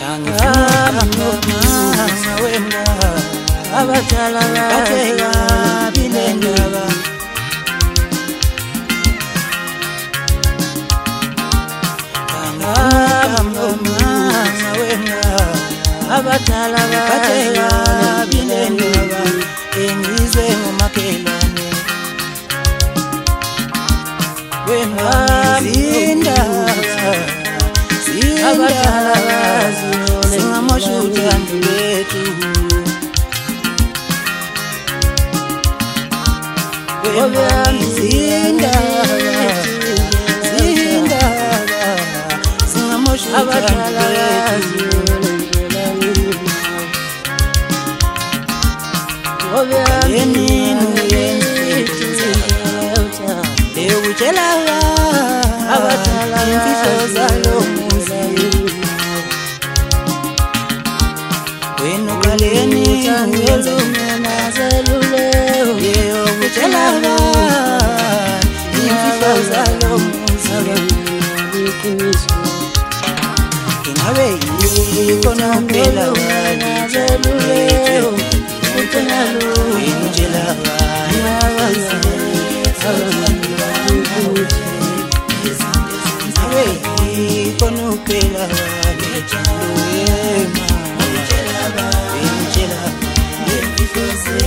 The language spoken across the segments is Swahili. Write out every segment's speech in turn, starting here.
angifuna wena abadala batheka binendaba wena abadala batheka binendaba engizwe ngomakhelwane wena zindaba abadala singamoshuja ndlethu wena zindaba singamoshuja ndlethu yenini yenza ewutshela abadala imfihlo zalomuzi wena uqaleni yenza umenazelule ewutshela imfihlo zalomuzi ingabe yikona phela wanazelule utenalo injela wayawazi awe kono pela wajaloema injela ifose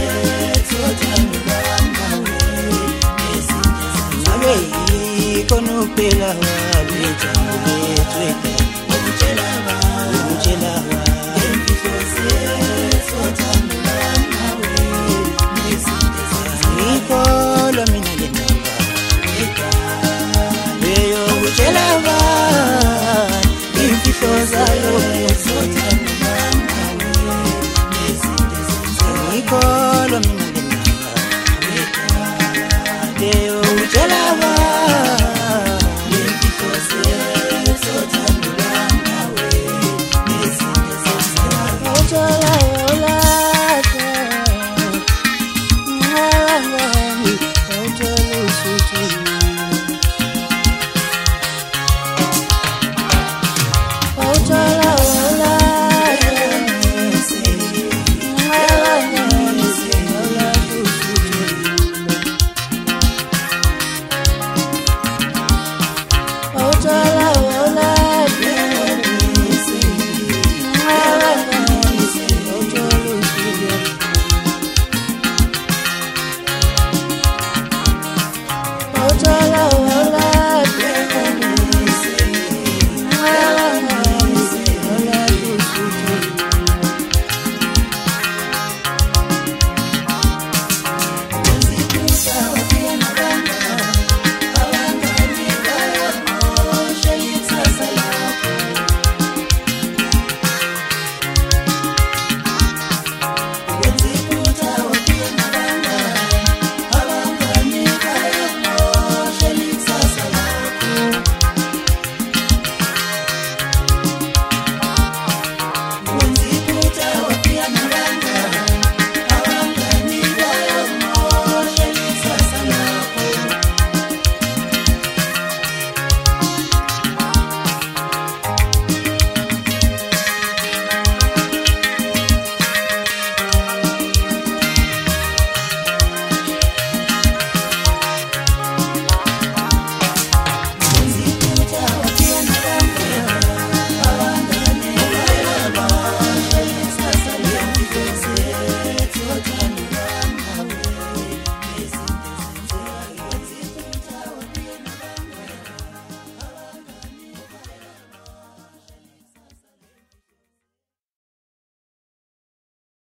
awe kono pela wajaloema injela